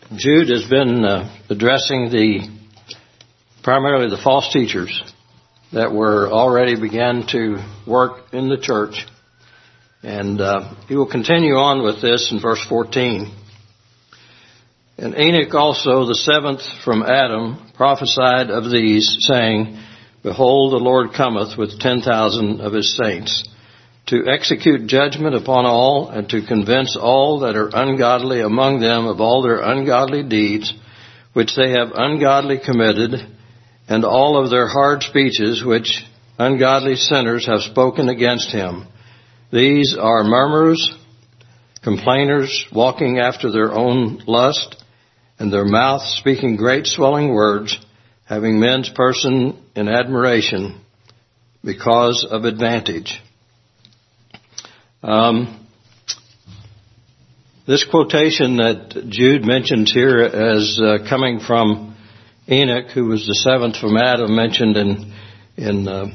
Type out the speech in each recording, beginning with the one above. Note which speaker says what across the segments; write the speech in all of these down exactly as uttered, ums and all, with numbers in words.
Speaker 1: Jude has been uh, addressing the primarily the false teachers that were already began to work in the church. And uh, he will continue on with this in verse fourteen. And Enoch also, the seventh from Adam, prophesied of these, saying, Behold, the Lord cometh with ten thousand of his saints, to execute judgment upon all, and to convince all that are ungodly among them of all their ungodly deeds, which they have ungodly committed, and all of their hard speeches, which ungodly sinners have spoken against him. These are murmurers, complainers, walking after their own lust, and their mouth speaking great swelling words, having men's person in admiration because of advantage. Um, this quotation that Jude mentions here as uh, coming from Enoch, who was the seventh from Adam, mentioned in in uh,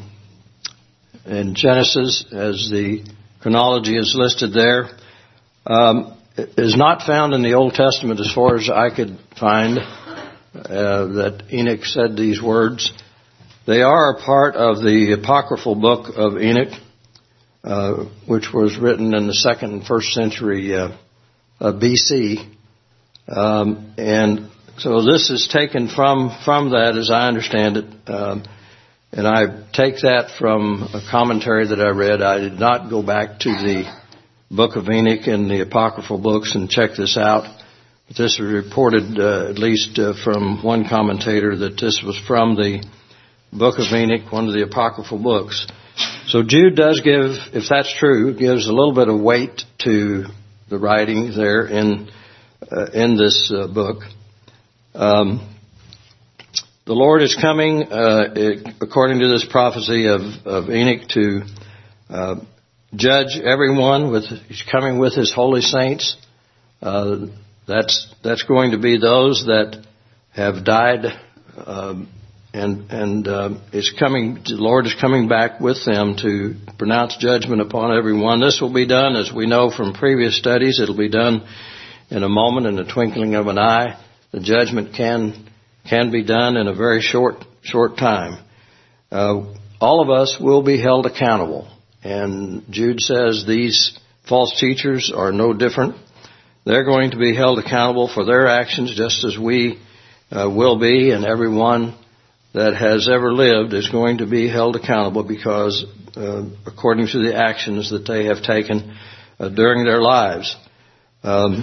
Speaker 1: in Genesis as the chronology is listed there, um, is not found in the Old Testament as far as I could find uh, that Enoch said these words. They are a part of the apocryphal book of Enoch, uh, which was written in the second and first century uh, uh, B C. Um, and so this is taken from, from that, as I understand it. Um, and I take that from a commentary that I read. I did not go back to the Book of Enoch and the apocryphal books and check this out. But this was reported, uh, at least uh, from one commentator, that this was from the Book of Enoch, one of the apocryphal books. So Jude does give, if that's true, gives a little bit of weight to the writing there in uh, in this uh, book. Um, the Lord is coming, uh, according to this prophecy of, of Enoch, to uh, judge everyone. With he's coming with his holy saints. Uh, that's that's going to be those that have died, um, and and uh, is coming. The Lord is coming back with them to pronounce judgment upon everyone. This will be done, as we know from previous studies. It'll be done in a moment, in the twinkling of an eye. The judgment can can be done in a very short short time. Uh, all of us will be held accountable. And Jude says these false teachers are no different. They're going to be held accountable for their actions just as we uh, will be, and everyone that has ever lived is going to be held accountable because uh, according to the actions that they have taken uh, during their lives. Um,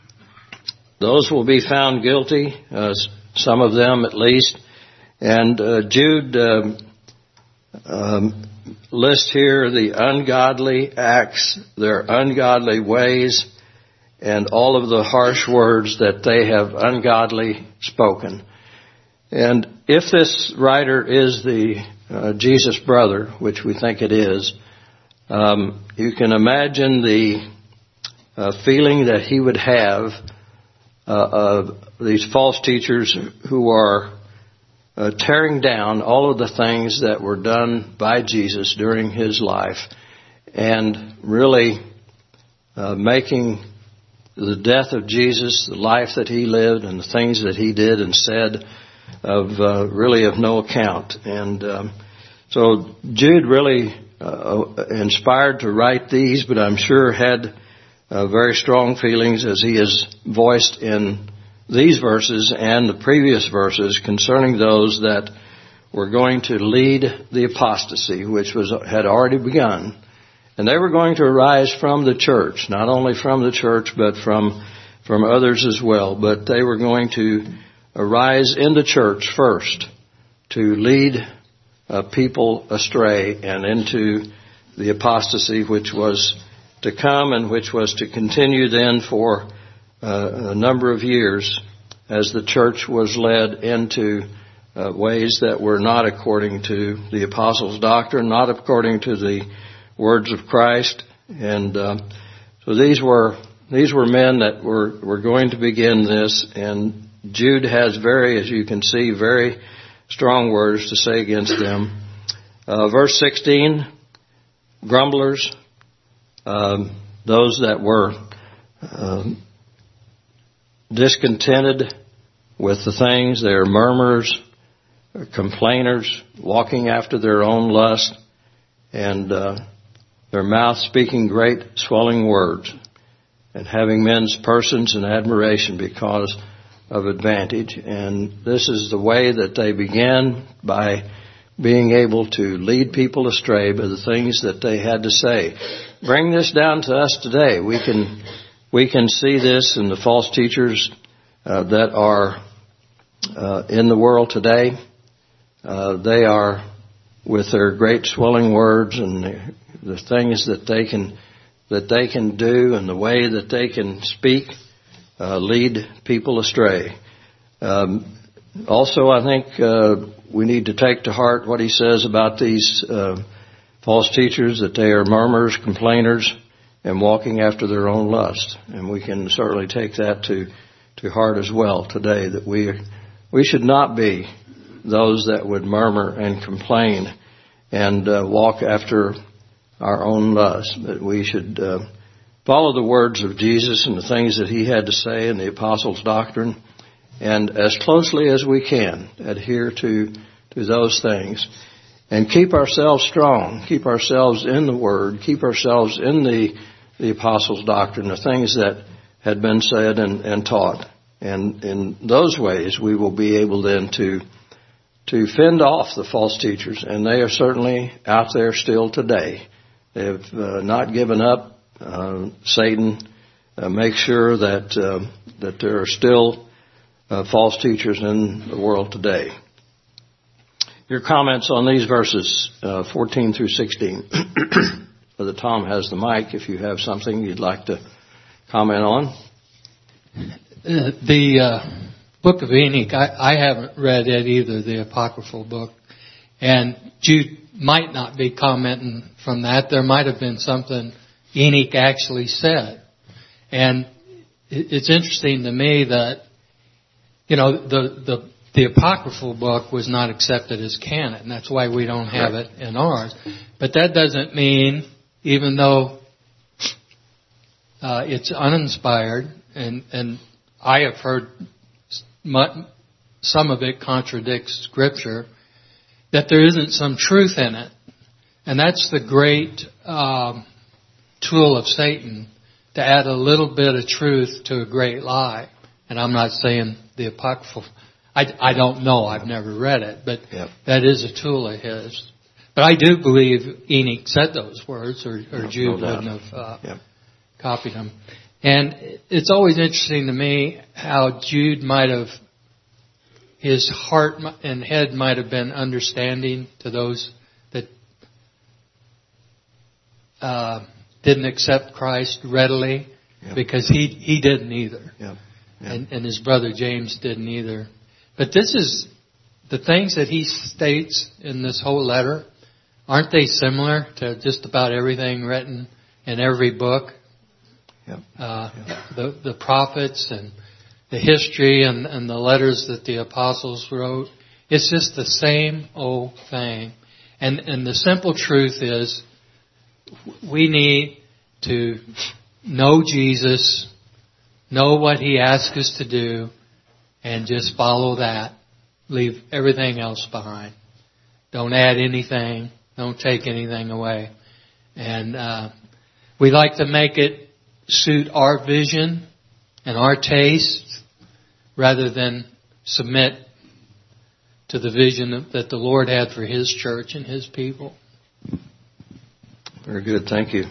Speaker 1: those will be found guilty, uh, some of them at least. And uh, Jude um, um, list here the ungodly acts, their ungodly ways, and all of the harsh words that they have ungodly spoken. And if this writer is the uh, Jesus brother, which we think it is, um, you can imagine the uh, feeling that he would have uh, of these false teachers who are Uh, tearing down all of the things that were done by Jesus during his life, and really uh, making the death of Jesus, the life that he lived, and the things that he did and said of uh, really of no account. And um, so Jude really uh, inspired to write these, but I'm sure had uh, very strong feelings, as he has voiced in these verses and the previous verses, concerning those that were going to lead the apostasy, which was had already begun. And they were going to arise from the church, not only from the church, but from from others as well. But they were going to arise in the church first to lead uh, people astray and into the apostasy which was to come and which was to continue then for Uh, a number of years as the church was led into uh, ways that were not according to the apostles' doctrine, not according to the words of Christ. And uh, so these were these were men that were, were going to begin this. And Jude has very, as you can see, very strong words to say against them. Uh, verse sixteen, grumblers, um, those that were Um, discontented with the things. They are murmurers, complainers, walking after their own lust, and uh, their mouth speaking great swelling words, and having men's persons in admiration because of advantage. And this is the way that they began, by being able to lead people astray by the things that they had to say. Bring this down to us today. We can we can see this in the false teachers uh, that are uh, in the world today. Uh, they are, with their great swelling words and the, the things that they can that they can do and the way that they can speak, uh, lead people astray. Um, also, I think uh, we need to take to heart what he says about these uh, false teachers, that they are murmurers, complainers, and walking after their own lust. And we can certainly take that to to heart as well today, that we we should not be those that would murmur and complain and uh, walk after our own lust. But we should uh, follow the words of Jesus and the things that he had to say in the apostles' doctrine, and as closely as we can adhere to to those things, and keep ourselves strong, keep ourselves in the Word, keep ourselves in the the apostles' doctrine, the things that had been said and, and taught. And in those ways we will be able then to to fend off the false teachers, and they are certainly out there still today. They have uh, not given up. Uh, Satan uh, makes sure that uh, that there are still uh, false teachers in the world today. Your comments on these verses uh, fourteen through sixteen. Brother Tom has the mic if you have something you'd like to comment on.
Speaker 2: Uh, the uh, Book of Enoch, I, I haven't read it either, the apocryphal book. And Jude might not be commenting from that. There might have been something Enoch actually said. And it, it's interesting to me that, you know, the, the the apocryphal book was not accepted as canon. That's why we don't have it in ours. But that doesn't mean, even though uh, it's uninspired, and, and I have heard some of it contradicts Scripture, that there isn't some truth in it. And that's the great um, tool of Satan, to add a little bit of truth to a great lie. And I'm not saying the apocryphal, I, I don't know, I've never read it, but yep. That is a tool of his. But I do believe Enoch said those words, or, or no, Jude no wouldn't have uh, yep. copied them. And it's always interesting to me how Jude might have, his heart and head might have been understanding to those that uh, didn't accept Christ readily, yep. because he he didn't either, yep. Yep. And, and his brother James didn't either. But this is the things that he states in this whole letter. Aren't they similar to just about everything written in every book? Yep. Uh, yep. The the prophets and the history and, and the letters that the apostles wrote. It's just the same old thing. And and the simple truth is, we need to know Jesus, know what he asks us to do, and just follow that. Leave everything else behind. Don't add anything. Don't take anything away. And uh, we like to make it suit our vision and our taste, rather than submit to the vision that the Lord had for his church and his people.
Speaker 1: Very good. Thank you.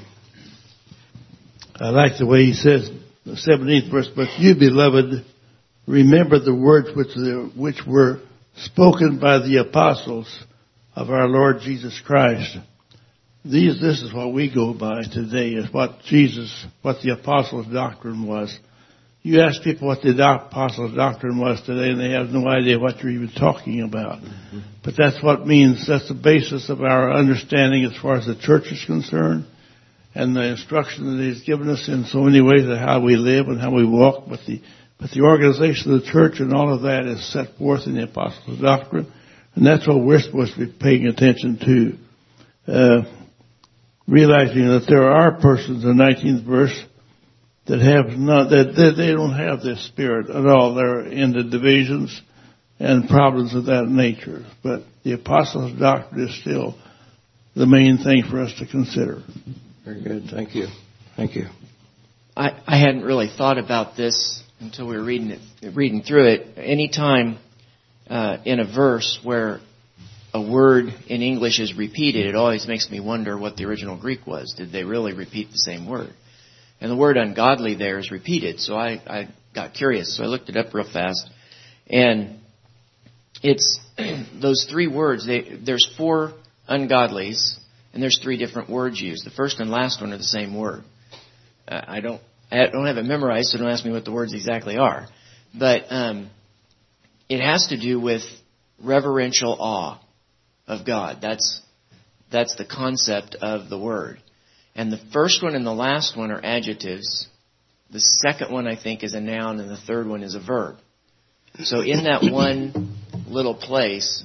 Speaker 3: I like the way he says, the seventeenth verse, but you, beloved, remember the words which, the, which were spoken by the apostles of our Lord Jesus Christ. These, this is what we go by today, is what Jesus, what the apostles' doctrine was. You ask people what the apostles' doctrine was today, and they have no idea what you're even talking about. Mm-hmm. But that's what means, that's the basis of our understanding as far as the church is concerned, and the instruction that he's given us in so many ways of how we live and how we walk. But the, but the organization of the church and all of that is set forth in the apostles' doctrine, and that's what we're supposed to be paying attention to. Uh, realizing that there are persons, in the nineteenth verse, that have not, that, that they don't have this spirit at all. They're into divisions and problems of that nature. But the apostles' doctrine is still the main thing for us to consider.
Speaker 1: Very good. Thank you. Thank you.
Speaker 4: I, I hadn't really thought about this until we were reading it, reading through it. Any time uh, in a verse where a word in English is repeated, it always makes me wonder what the original Greek was. Did they really repeat the same word? And the word ungodly there is repeated, so I, I got curious. So I looked it up real fast. And it's those three words. They, there's four ungodlies, and there's three different words used. The first and last one are the same word. Uh, I don't I don't have it memorized, so don't ask me what the words exactly are. But um, it has to do with reverential awe of God. That's that's the concept of the word. And the first one and the last one are adjectives. The second one, I think, is a noun, and the third one is a verb. So in that one little place,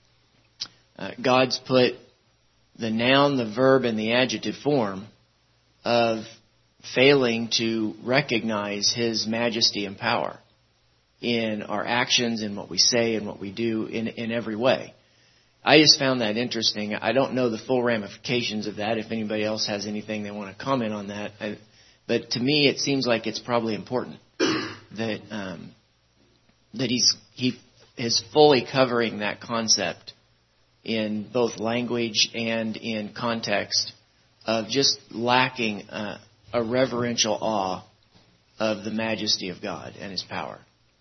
Speaker 4: uh, God's put the noun, the verb, and the adjective form of failing to recognize His majesty and power in our actions, in what we say, and what we do in, in every way. I just found that interesting. I don't know the full ramifications of that. If anybody else has anything they want to comment on that. I, but to me, it seems like it's probably important that um, that he's he is fully covering that concept in both language and in context of just lacking uh, a reverential awe of the majesty of God and His power.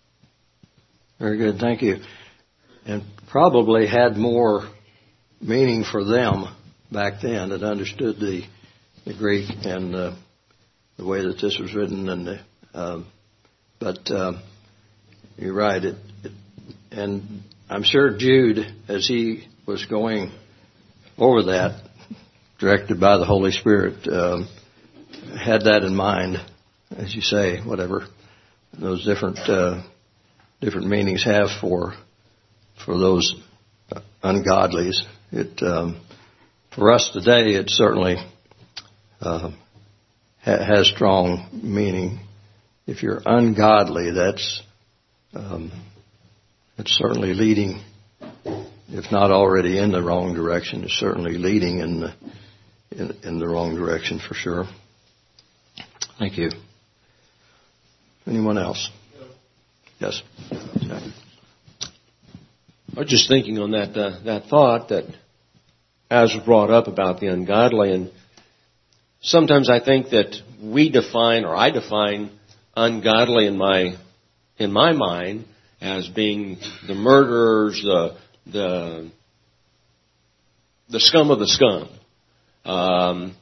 Speaker 1: Very good. Thank you. And probably had more meaning for them back then that understood the the Greek and uh, the way that this was written. And the, um, but uh, you're right. It, it, and I'm sure Jude, as he was going over that, directed by the Holy Spirit, um, had that in mind, as you say, whatever those different uh, different meanings have for. For those ungodlies, it um, for us today, it certainly uh, ha- has strong meaning. If you're ungodly, that's um, it's certainly leading, if not already in the wrong direction, it's certainly leading in the in, in the wrong direction for sure. Thank you. Anyone else? Yes. Okay.
Speaker 5: I was just thinking on that uh, that thought that, as was brought up about the ungodly, and sometimes I think that we define, or I define, ungodly in my in my mind as being the murderers, the the the scum of the scum. Um,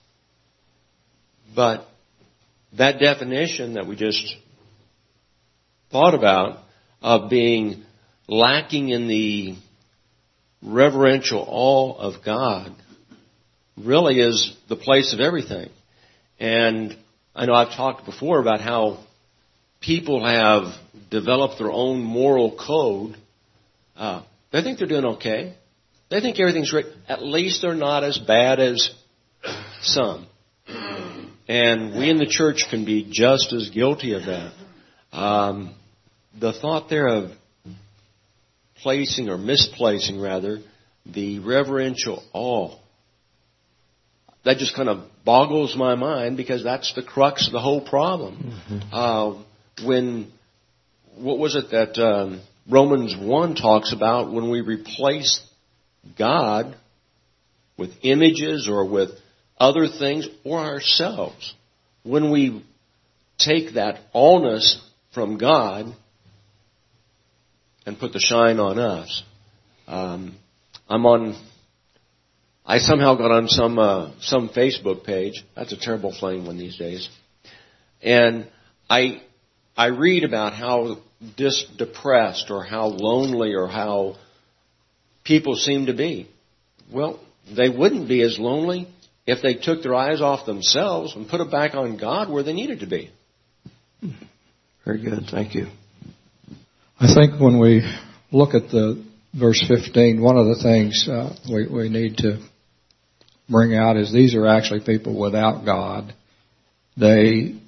Speaker 5: but that definition that we just thought about of being lacking in the reverential awe of God really is the place of everything. And I know I've talked before about how people have developed their own moral code. Uh, they think they're doing okay. They think everything's great. At least they're not as bad as some. And we in the church can be just as guilty of that. Um, the thought there of placing or misplacing rather the reverential awe, that just kind of boggles my mind, because that's the crux of the whole problem. Mm-hmm. Uh, when what was it that um, Romans one talks about, when we replace God with images or with other things or ourselves, when we take that allness from God and put the shine on us. Um, I'm on. I somehow got on some uh, some Facebook page. That's a terrible playing one these days. And I I read about how dis- depressed or how lonely or how people seem to be. Well, they wouldn't be as lonely if they took their eyes off themselves and put it back on God where they needed to be.
Speaker 1: Very good. Thank you.
Speaker 6: I think when we look at the verse fifteen, one of the things uh, we, we need to bring out is these are actually people without God. They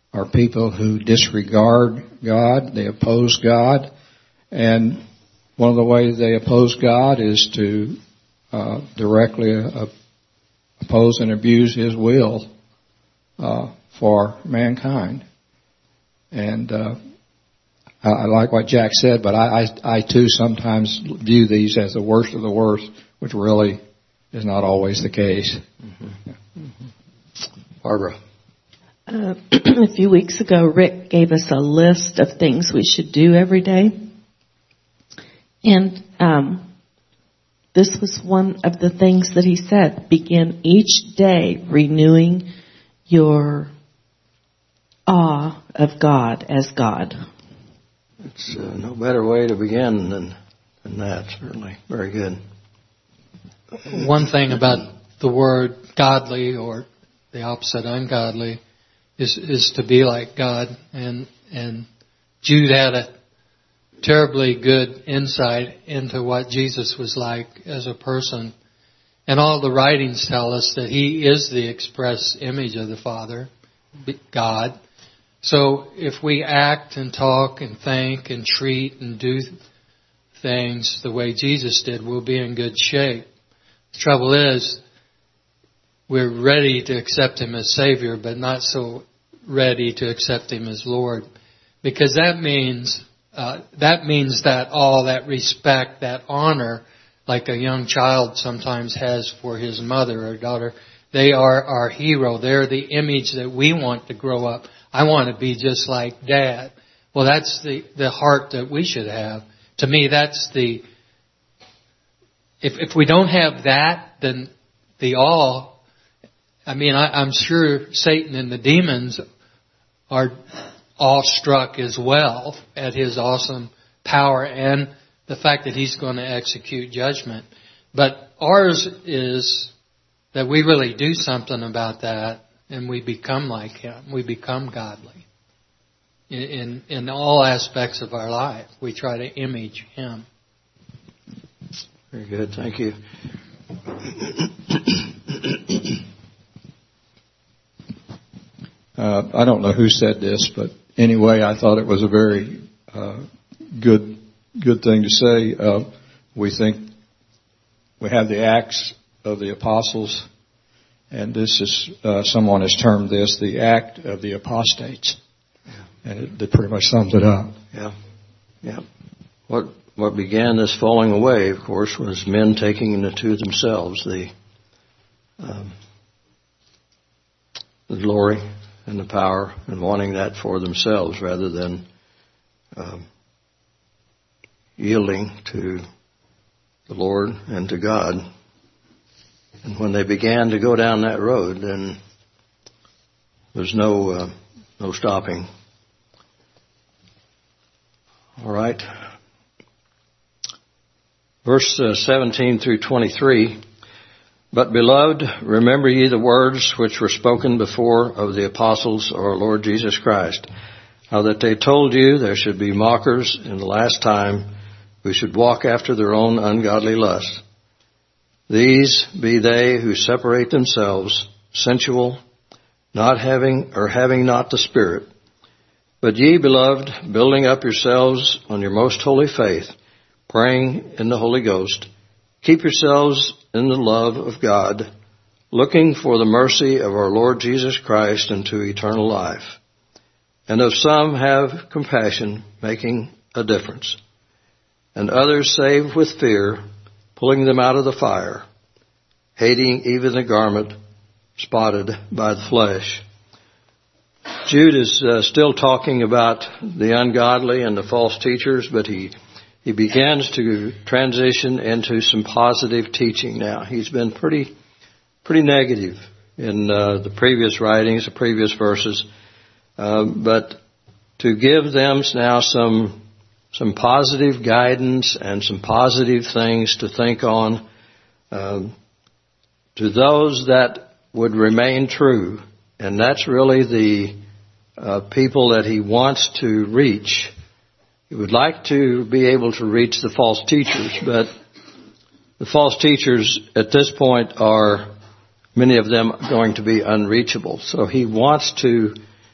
Speaker 6: are people who disregard God, they oppose God, and one of the ways they oppose God is to uh, directly uh, oppose and abuse His will uh, for mankind. And uh, I, I like what Jack said, but I, I, I too sometimes view these as the worst of the worst, which really is not always the case.
Speaker 1: Mm-hmm. Yeah. Mm-hmm. Barbara.
Speaker 7: Uh, a few weeks ago, Rick gave us a list of things we should do every day. And um, this was one of the things that he said. Begin each day renewing your awe of God as God.
Speaker 1: It's uh, no better way to begin than, than that, certainly. Very good.
Speaker 2: One thing about the word godly, or the opposite, ungodly, is is to be like God. And and Jude had a terribly good insight into what Jesus was like as a person. And all the writings tell us that He is the express image of the Father, God. So if we act and talk and think and treat and do things the way Jesus did, we'll be in good shape. The trouble is, we're ready to accept Him as Savior, but not so ready to accept Him as Lord. Because that means, uh, that means that all that respect, that honor, like a young child sometimes has for his mother or daughter, they are our hero. They're the image that we want to grow up. I want to be just like Dad. Well, that's the, the heart that we should have. To me, that's the, if, if we don't have that, then the awe, I mean, I, I'm sure Satan and the demons are awestruck as well at His awesome power and the fact that He's going to execute judgment. But ours is that we really do something about that, and we become like Him. We become godly in, in, in all aspects of our life. We try to image Him.
Speaker 1: Very good. Thank you.
Speaker 6: Uh, I don't know who said this, but anyway, I thought it was a very uh, good good thing to say. Uh, we think we have the Acts of the Apostles, and this is uh, someone has termed this the act of the apostates, yeah. And it, it pretty much sums it up.
Speaker 1: Yeah, yeah. What what began this falling away, of course, was men taking into themselves the um, the glory and the power, and wanting that for themselves rather than um, yielding to the Lord and to God. And when they began to go down that road, then there's no uh, no stopping. All right. Verse uh, seventeen through twenty-three. But, beloved, remember ye the words which were spoken before of the apostles of our Lord Jesus Christ, how that they told you there should be mockers in the last time, who should walk after their own ungodly lusts. These be they who separate themselves, sensual, not having or having not the Spirit. But ye, beloved, building up yourselves on your most holy faith, praying in the Holy Ghost, keep yourselves in the love of God, looking for the mercy of our Lord Jesus Christ unto eternal life. And of some have compassion, making a difference. And others save with fear, pulling them out of the fire, hating even the garment spotted by the flesh. Jude is uh, still talking about the ungodly and the false teachers, but he He begins to transition into some positive teaching now. He's been pretty, pretty negative in uh, the previous writings, the previous verses, uh, but to give them now some, some positive guidance and some positive things to think on, uh, to those that would remain true, and that's really the uh, people that he wants to reach. He would like to be able to reach the false teachers, but the false teachers at this point are, many of them, going to be unreachable. So he wants to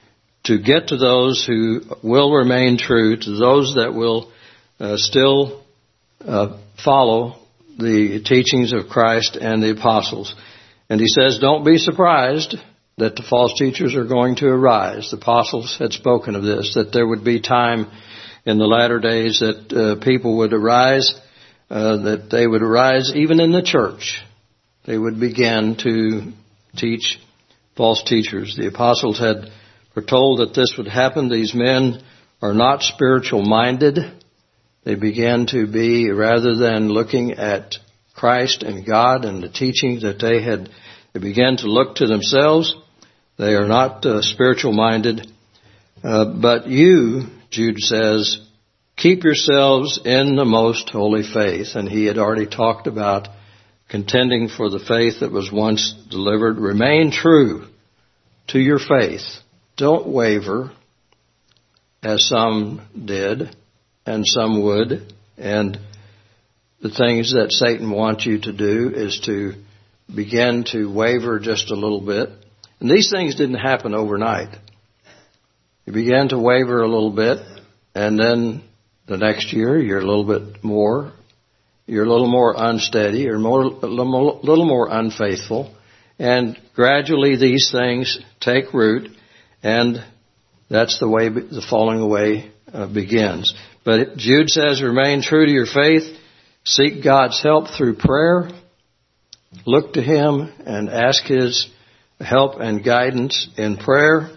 Speaker 1: to get to those who will remain true, to those that will uh, still uh, follow the teachings of Christ and the apostles. And he says, don't be surprised that the false teachers are going to arise. The apostles had spoken of this, that there would be time in the latter days that uh, people would arise, uh, that they would arise even in the church. They would begin to teach false teachers. The apostles had foretold that this would happen. These men are not spiritual minded. They began to be, rather than looking at Christ and God and the teachings that they had, they began to look to themselves. They are not uh, spiritual minded. Uh, but you, Jude says, keep yourselves in the most holy faith. And he had already talked about contending for the faith that was once delivered. Remain true to your faith. Don't waver, as some did and some would. And the things that Satan wants you to do is to begin to waver just a little bit. And these things didn't happen overnight. You began to waver a little bit, and then the next year you're a little bit more, you're a little more unsteady, you're more, a little more unfaithful, and gradually these things take root, and that's the way the falling away uh, begins. But Jude says, remain true to your faith, seek God's help through prayer, look to Him and ask His help and guidance in prayer.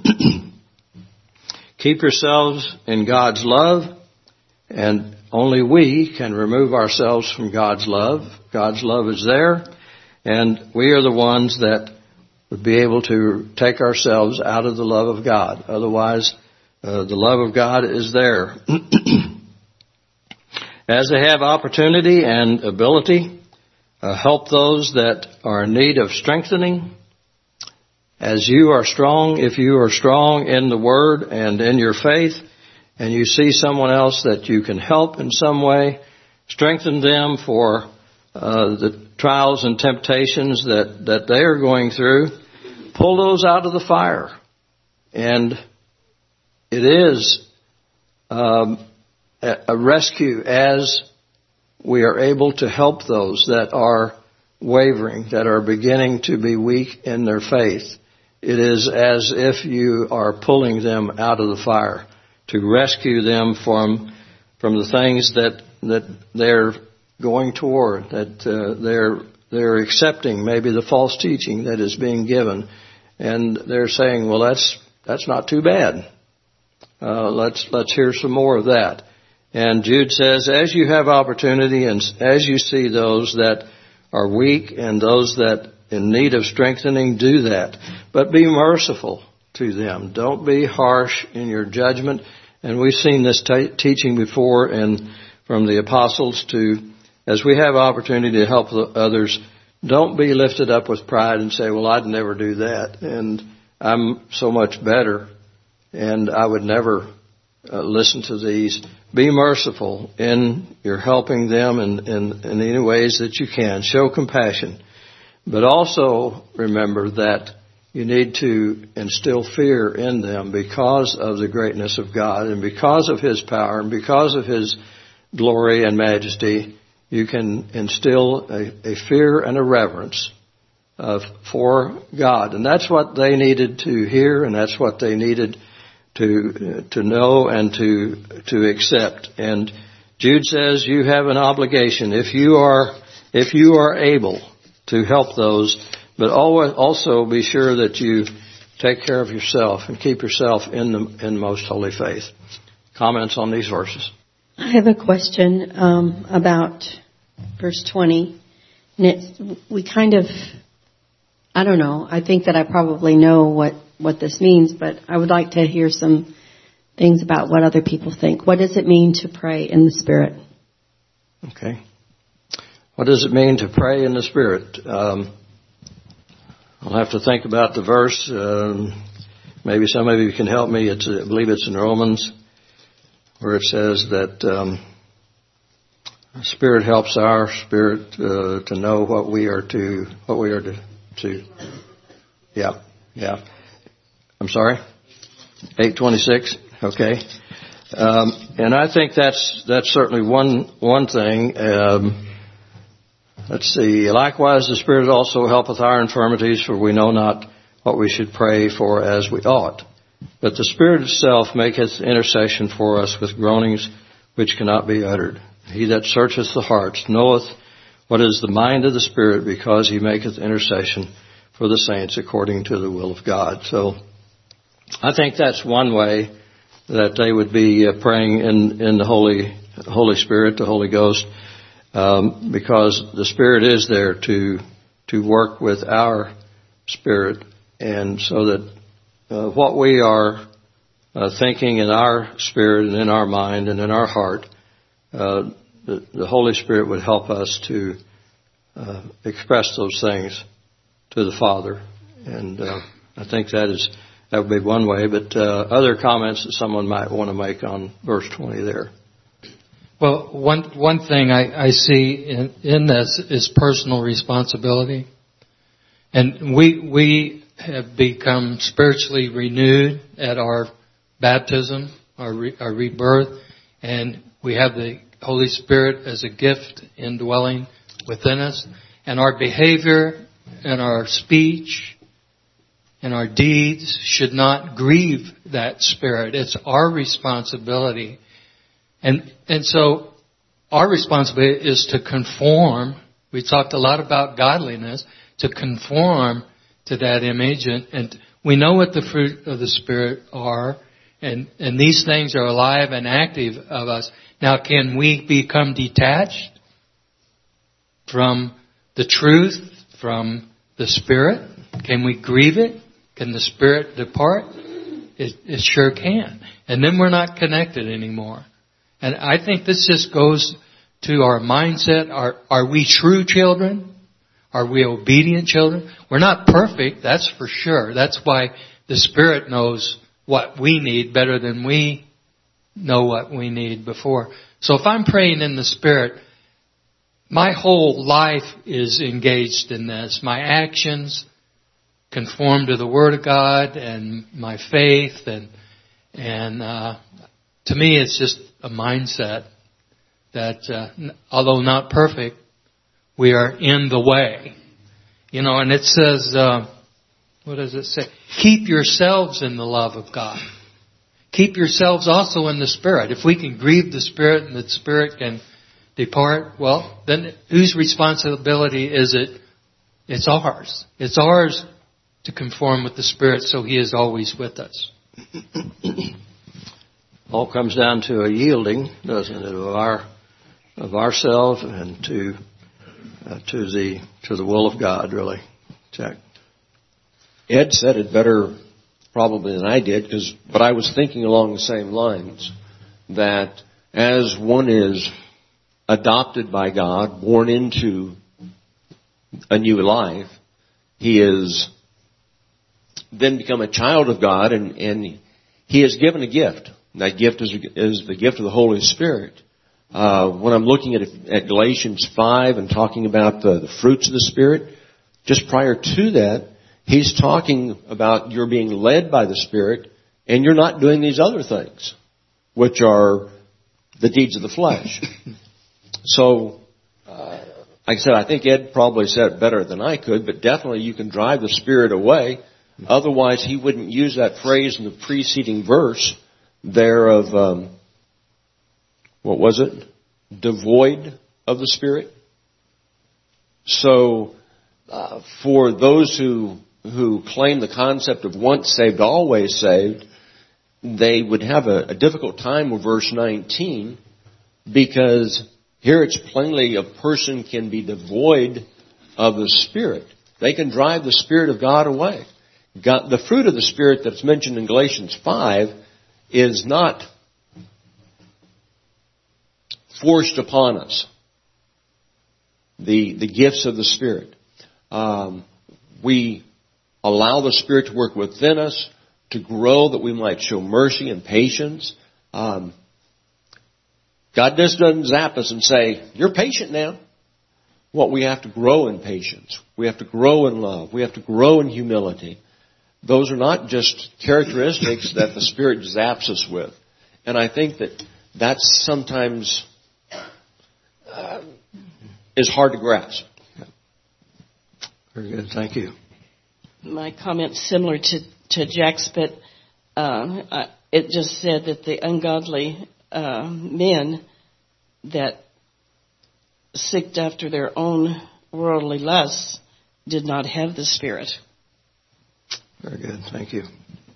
Speaker 1: Keep yourselves in God's love, and only we can remove ourselves from God's love. God's love is there, and we are the ones that would be able to take ourselves out of the love of God. Otherwise, uh, the love of God is there. As they have opportunity and ability, uh, help those that are in need of strengthening. As you are strong, if you are strong in the Word and in your faith, and you see someone else that you can help in some way, strengthen them for uh, the trials and temptations that, that they are going through. Pull those out of the fire. And it is um, a rescue as we are able to help those that are wavering, that are beginning to be weak in their faith. It is as if you are pulling them out of the fire to rescue them from from the things that that they're going toward, that uh, they're they're accepting maybe the false teaching that is being given, and they're saying, well, that's that's not too bad. Uh, let's let's hear some more of that. And Jude says, as you have opportunity and as you see those that are weak and those that in need of strengthening, do that. But be merciful to them. Don't be harsh in your judgment. And we've seen this t- teaching before, and from the apostles to, as we have opportunity to help others, don't be lifted up with pride and say, well, I'd never do that, and I'm so much better, and I would never uh, listen to these. Be merciful in your helping them in, in, in any ways that you can. Show compassion. But also remember that you need to instill fear in them because of the greatness of God and because of His power and because of His glory and majesty. You can instill a, a fear and a reverence of, for God. And that's what they needed to hear, and that's what they needed to to know and to to accept. And Jude says you have an obligation if you are if you are able to help those, but always also be sure that you take care of yourself and keep yourself in the in most holy faith. Comments on these verses?
Speaker 8: I have a question um, about verse twenty. And it's, we kind of, I don't know, I think that I probably know what, what this means, but I would like to hear some things about what other people think. What does it mean to pray in the Spirit?
Speaker 1: Okay. What does it mean to pray in the Spirit? Um, I'll have to think about the verse. Um, maybe some of you can help me. It's, I believe it's in Romans, where it says that um, Spirit helps our spirit uh, to know what we are to what we are to, to. Yeah, yeah. I'm sorry. eight twenty-six. Okay. Um, and I think that's that's certainly one one thing. Um, let's see. Likewise, the Spirit also helpeth our infirmities, for we know not what we should pray for as we ought. But the Spirit itself maketh intercession for us with groanings which cannot be uttered. He that searcheth the hearts knoweth what is the mind of the Spirit, because he maketh intercession for the saints according to the will of God. So I think that's one way that they would be uh, praying in, in the Holy Holy Spirit, the Holy Ghost, um, because the Spirit is there to to work with our spirit, and so that uh, what we are uh, thinking in our spirit and in our mind and in our heart, uh, the, the Holy Spirit would help us to uh, express those things to the Father, and uh, I think that is. That would be one way, but uh, other comments that someone might want to make on verse twenty there.
Speaker 2: Well, one one thing I, I see in, in this is personal responsibility, and we we have become spiritually renewed at our baptism, our re, our rebirth, and we have the Holy Spirit as a gift indwelling within us, and our behavior and our speech and our deeds should not grieve that Spirit. It's our responsibility. And and so our responsibility is to conform. We talked a lot about godliness, to conform to that image. And, and we know what the fruit of the Spirit are. And, and these things are alive and active of us. Now, can we become detached from the truth, from the Spirit? Can we grieve it? Can the Spirit depart? It, it sure can. And then we're not connected anymore. And I think this just goes to our mindset. Are, are we true children? Are we obedient children? We're not perfect, that's for sure. That's why the Spirit knows what we need better than we know what we need before. So if I'm praying in the Spirit, my whole life is engaged in this. My actions conform to the Word of God and my faith, and and uh, to me it's just a mindset that uh, although not perfect, we are in the way. You know, and it says, uh, what does it say? Keep yourselves in the love of God. Keep yourselves also in the Spirit. If we can grieve the Spirit and the Spirit can depart, well, then whose responsibility is it? It's ours. It's ours to conform with the Spirit, so He is always with us.
Speaker 1: All comes down to a yielding, doesn't it, of our of ourselves and to uh, to the to the will of God, really. Jack.
Speaker 5: Ed said it better probably than I did, because but I was thinking along the same lines, that as one is adopted by God, born into a new life, he is then become a child of God, and, and he is given a gift. And that gift is, is the gift of the Holy Spirit. Uh, when I'm looking at, at Galatians five and talking about the, the fruits of the Spirit, just prior to that, he's talking about you're being led by the Spirit, and you're not doing these other things, which are the deeds of the flesh. So, uh, like I said, I think Ed probably said it better than I could, but definitely you can drive the Spirit away. Otherwise, he wouldn't use that phrase in the preceding verse there of, um, what was it? Devoid of the Spirit. So, uh, for those who who claim the concept of once saved, always saved, they would have a, a difficult time with verse nineteen, because here it's plainly a person can be devoid of the Spirit. They can drive the Spirit of God away. God, the fruit of the Spirit that's mentioned in Galatians five is not forced upon us. The the gifts of the Spirit. Um, we allow the Spirit to work within us to grow, that we might show mercy and patience. Um, God just doesn't zap us and say, "You're patient now." What well, we have to grow in patience. We have to grow in love. We have to grow in humility. those are not just characteristics that the Spirit zaps us with. And I think that that's sometimes uh, is hard to grasp.
Speaker 1: Very good. Thank you.
Speaker 7: My comment's similar to, to Jack's, but uh, I, it just said that the ungodly uh, men that seeked after their own worldly lusts did not have the Spirit.
Speaker 1: Very good. Thank you.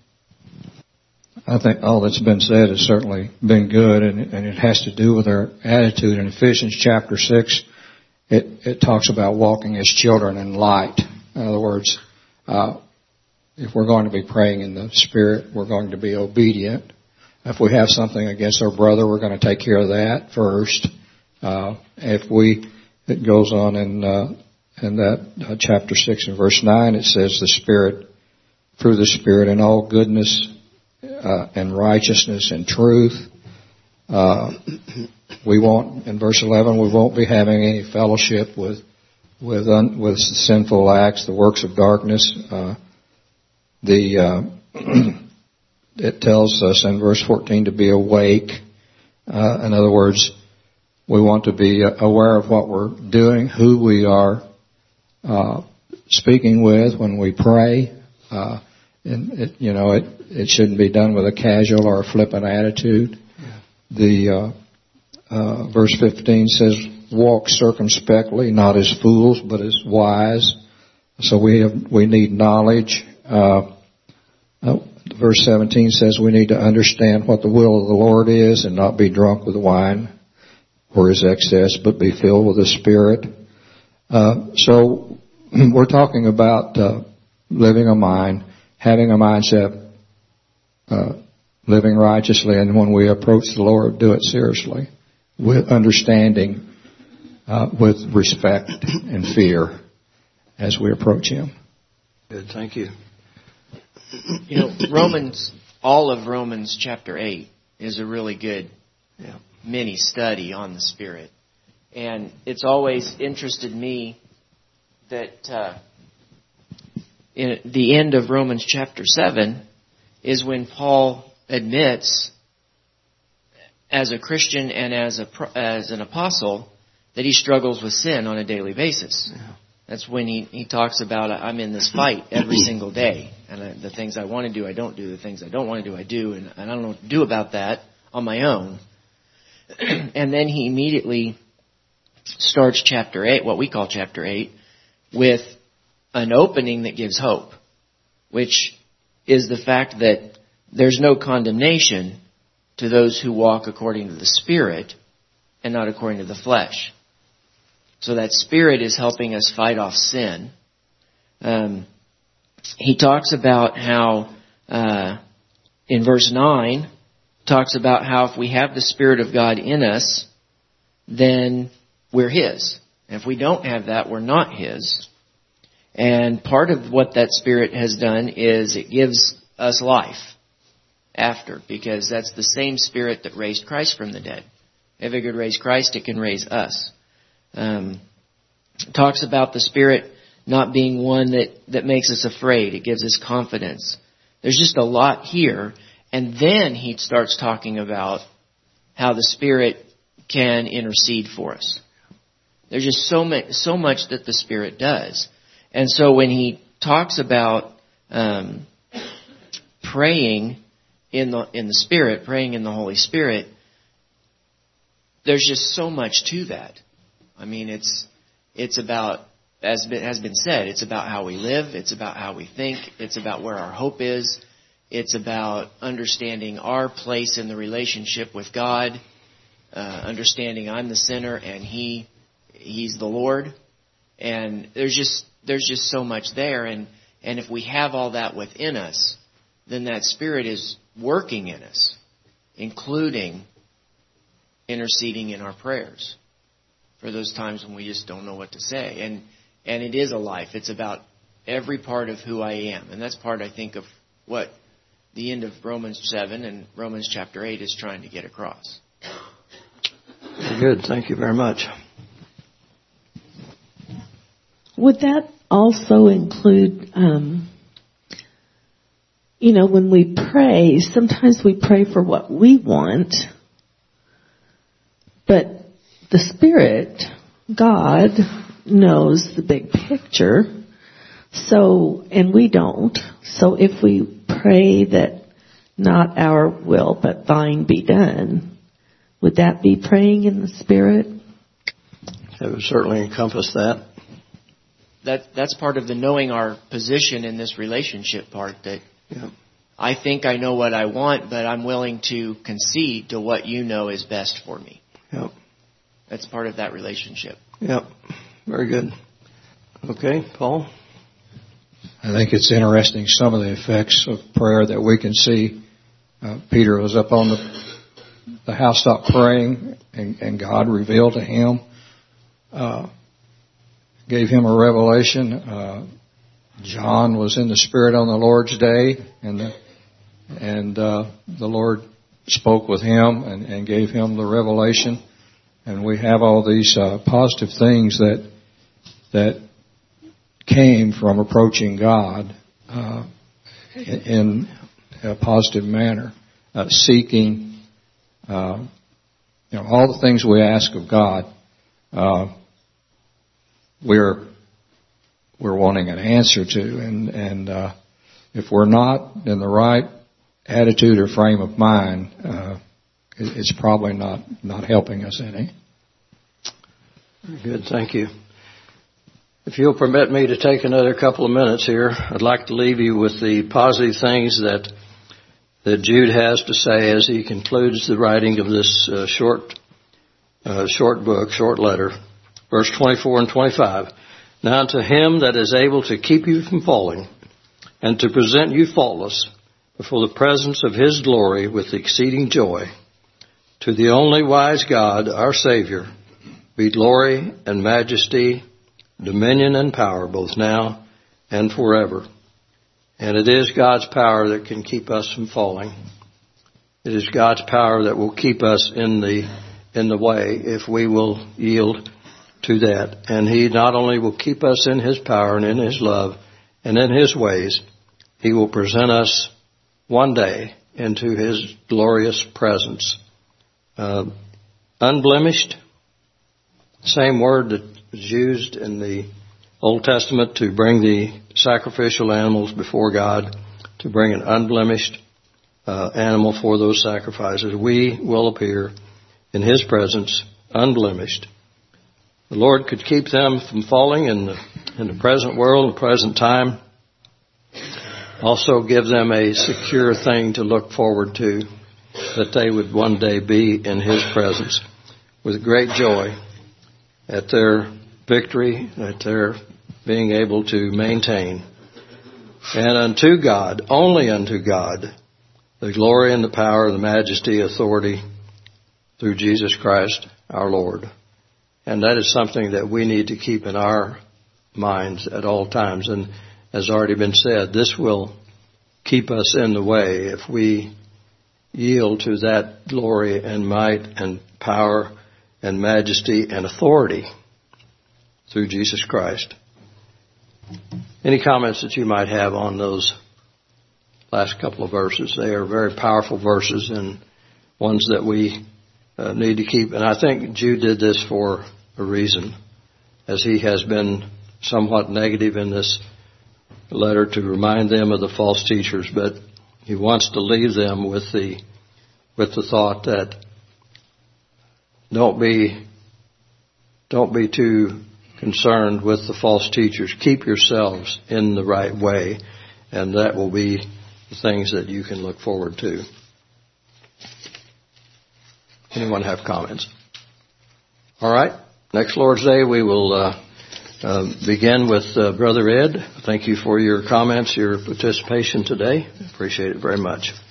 Speaker 6: I think all that's been said has certainly been good, and, and it has to do with our attitude. In Ephesians chapter six, it, it talks about walking as children in light. In other words, uh, if we're going to be praying in the Spirit, we're going to be obedient. If we have something against our brother, we're going to take care of that first. Uh, if we, it goes on in, uh, in that uh, chapter six and verse nine, it says the Spirit, through the Spirit in all goodness, uh, and righteousness and truth. Uh, we won't, in verse eleven, we won't be having any fellowship with, with, un, with sinful acts, the works of darkness. Uh, the, uh, it tells us in verse fourteen to be awake. Uh, in other words, we want to be aware of what we're doing, who we are uh, speaking with when we pray. Uh, and it, you know, it, it shouldn't be done with a casual or a flippant attitude. Yeah. The uh, uh, verse fifteen says, "Walk circumspectly, not as fools, but as wise." So we have we need knowledge. Uh, uh, verse seventeen says we need to understand what the will of the Lord is and not be drunk with wine or his excess, but be filled with the Spirit. Uh, so we're talking about uh, living a mind, having a mindset, uh, living righteously, and when we approach the Lord, do it seriously, with understanding, uh, with respect and fear as we approach Him.
Speaker 1: Good, thank you.
Speaker 4: You know, Romans, all of Romans chapter eight is a really good yeah. mini study on the Spirit. And it's always interested me that uh, in the end of Romans chapter seven is when Paul admits, as a Christian and as a as an apostle, that he struggles with sin on a daily basis. Yeah. That's when he, he talks about, I'm in this fight every single day. And I, the things I want to do, I don't do. The things I don't want to do, I do. And, and I don't know what to do about that on my own. And then he immediately starts chapter eight, what we call chapter eight, with an opening that gives hope, which is the fact that there's no condemnation to those who walk according to the Spirit and not according to the flesh. So that Spirit is helping us fight off sin. Um, he talks about how, uh, in verse nine, talks about how if we have the Spirit of God in us, then we're His. And if we don't have that, we're not His. And part of what that Spirit has done is it gives us life after, because that's the same Spirit that raised Christ from the dead. If it could raise Christ, it can raise us. Um, talks about the Spirit not being one that, that makes us afraid. It gives us confidence. There's just a lot here. And then he starts talking about how the Spirit can intercede for us. There's just so much, so much that the Spirit does. And so when he talks about um, praying in the in the Spirit, praying in the Holy Spirit, there's just so much to that. I mean, it's it's about, as has been said, it's about how we live, it's about how we think, it's about where our hope is, it's about understanding our place in the relationship with God, uh, understanding I'm the sinner and He He's the Lord, and there's just there's just so much there, and and if we have all that within us, then that Spirit is working in us, including interceding in our prayers for those times when we just don't know what to say. And and it is a life. It's about every part of who I am. And that's part, I think, of what the end of Romans seven and Romans chapter eight is trying to get across.
Speaker 1: Very good. Thank you very much.
Speaker 7: Would that also include um, you know, when we pray, sometimes we pray for what we want, but the Spirit, God, knows the big picture. So, and we don't. So if we pray that not our will, but thine be done, would that be praying in the Spirit?
Speaker 1: It would certainly encompass that.
Speaker 4: That that's part of the knowing our position in this relationship part, that
Speaker 1: yeah.
Speaker 4: I think I know what I want, but I'm willing to concede to what you know is best for me.
Speaker 1: Yep.
Speaker 4: That's part of that relationship.
Speaker 1: Yep. Very good. Okay, Paul?
Speaker 6: I think it's interesting, some of the effects of prayer that we can see. Uh, Peter was up on the, the housetop praying, and, and God revealed to him, uh, gave him a revelation. Uh, John was in the Spirit on the Lord's day, and the, and uh, the Lord spoke with him and, and gave him the revelation. And we have all these uh, positive things that that came from approaching God uh, in a positive manner, uh, seeking, uh, you know, all the things we ask of God. Uh, we're we're wanting an answer to, and and uh, if we're not in the right attitude or frame of mind, uh, it, it's probably not not helping us any.
Speaker 1: Very good, thank you. If you'll permit me to take another couple of minutes here, I'd like to leave you with the positive things that that Jude has to say as he concludes the writing of this uh, short uh, short book, short letter. Verse twenty-four and twenty-five. Now to him that is able to keep you from falling and to present you faultless before the presence of his glory with exceeding joy, to the only wise God, our Savior, be glory and majesty, dominion and power, both now and forever. And it is God's power that can keep us from falling. It is God's power that will keep us in the in the way if we will yield to that. And He not only will keep us in His power and in His love and in His ways, He will present us one day into His glorious presence. Uh, unblemished, same word that was used in the Old Testament to bring the sacrificial animals before God, to bring an unblemished uh, animal for those sacrifices. We will appear in His presence unblemished. The Lord could keep them from falling in the, in the present world, the present time. Also give them a secure thing to look forward to, that they would one day be in His presence with great joy at their victory, at their being able to maintain. And unto God, only unto God, the glory and the power, the majesty, authority through Jesus Christ our Lord. And that is something that we need to keep in our minds at all times. And as already been said, this will keep us in the way if we yield to that glory and might and power and majesty and authority through Jesus Christ. Any comments that you might have on those last couple of verses? They are very powerful verses and ones that we uh, need to keep. And I think Jude did this for a reason, as he has been somewhat negative in this letter to remind them of the false teachers, but he wants to leave them with the with the thought that don't be don't be too concerned with the false teachers. Keep yourselves in the right way, and that will be the things that you can look forward to. Anyone have comments? All right. Next Lord's Day, we will uh, uh, begin with uh, Brother Ed. Thank you for your comments, your participation today. Appreciate it very much.